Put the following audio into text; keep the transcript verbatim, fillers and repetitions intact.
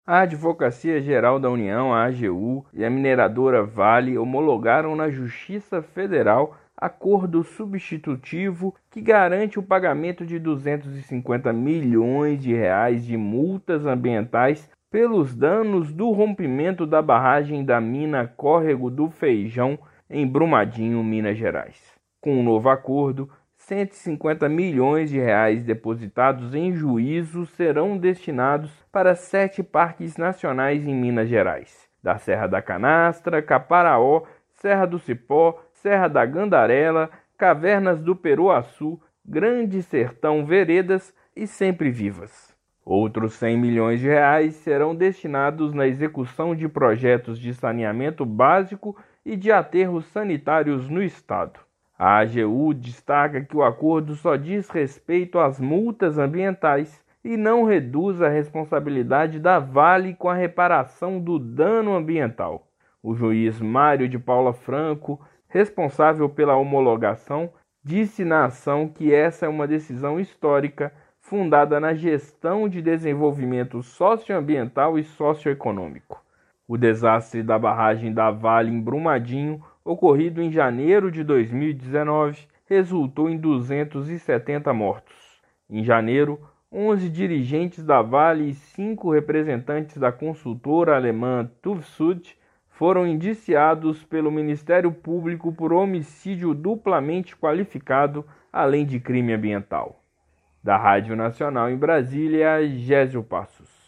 A Advocacia Geral da União, a AGU, e a mineradora Vale homologaram na Justiça Federal acordo substitutivo que garante o pagamento de duzentos e cinquenta milhões de reais de multas ambientais pelos danos do rompimento da barragem da mina Córrego do Feijão, em Brumadinho, Minas Gerais. Com o novo acordo, cento e cinquenta milhões de reais depositados em juízo serão destinados para sete parques nacionais em Minas Gerais: da Serra da Canastra, Caparaó, Serra do Cipó, Serra da Gandarela, Cavernas do Peruaçu, Grande Sertão Veredas e Sempre Vivas. Outros cem milhões de reais serão destinados na execução de projetos de saneamento básico e de aterros sanitários no estado. A AGU destaca que o acordo só diz respeito às multas ambientais e não reduz a responsabilidade da Vale com a reparação do dano ambiental. O juiz Mário de Paula Franco, responsável pela homologação, disse na ação que essa é uma decisão histórica fundada na gestão de desenvolvimento socioambiental e socioeconômico. O desastre da barragem da Vale em Brumadinho, ocorrido em janeiro de dois mil e dezenove, resultou em duzentos e setenta mortos. Em janeiro, onze dirigentes da Vale e cinco representantes da consultora alemã T U V Sud foram indiciados pelo Ministério Público por homicídio duplamente qualificado, além de crime ambiental. Da Rádio Nacional em Brasília, Gésio Passos.